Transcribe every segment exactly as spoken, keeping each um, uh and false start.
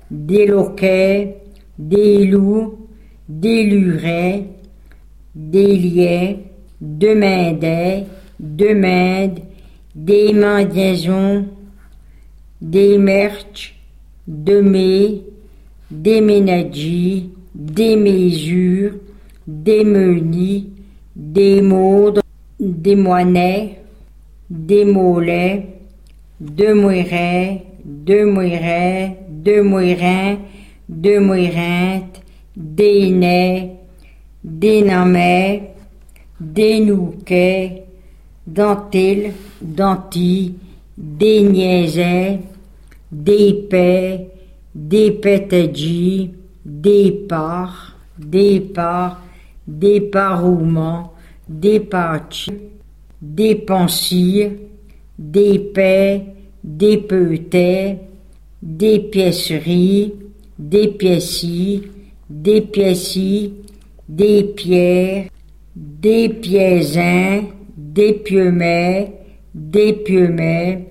des loquets, des loups, des lurets, des liais, de mindais, de mindes, des mendiaisons, des merches, de mets, des ménagis, des mesures, des menis, des maudres, des moinets, des mollets, de moirets, de moirets, de moirins, de moirentes, des nez, des namets, des nouquets, dentilles, dentilles, des niaisets, des paix, des pétadjis, des parts, des parts, des parouements, des patchs, des pensilles, des paix, des peutets, des pièceries, des piècis, des piècis, des pierres, des piésins, des pieumet, des pieumet,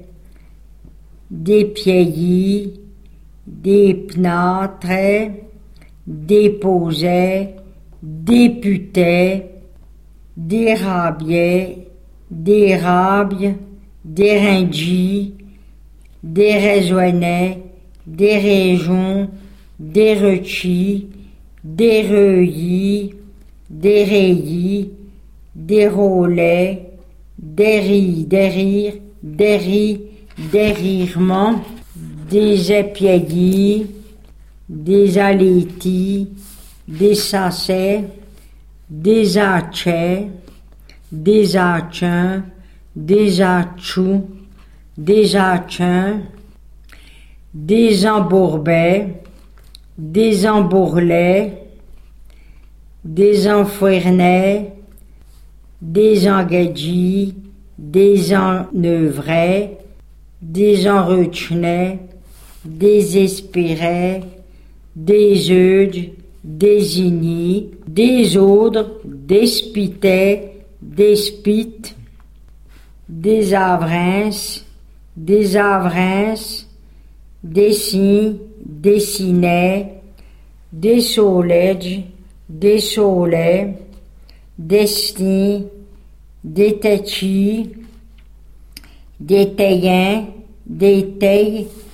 des piaillis, des pnâtres, des posets, des putets, des rabiais, des rabies, des ringis, des raisonnets, des régions, des rechis, des reuillis, des rayis, des rolets, des ris, des rires, des ris, des rirements, des épiaillis, des alétis, des sacets, des achets, des achins, des achous, des achins, des embourbets, des embourlets, des enfournets, des engadjis, des ennevrets, des enruchenets, des espirets, des eudes, des ignis, des audres, des spitets, des spites, des avrins, des avrins, des cygnes, des cinets, des solèges, des solets, des stins, des tachis, des taillins, des tailles,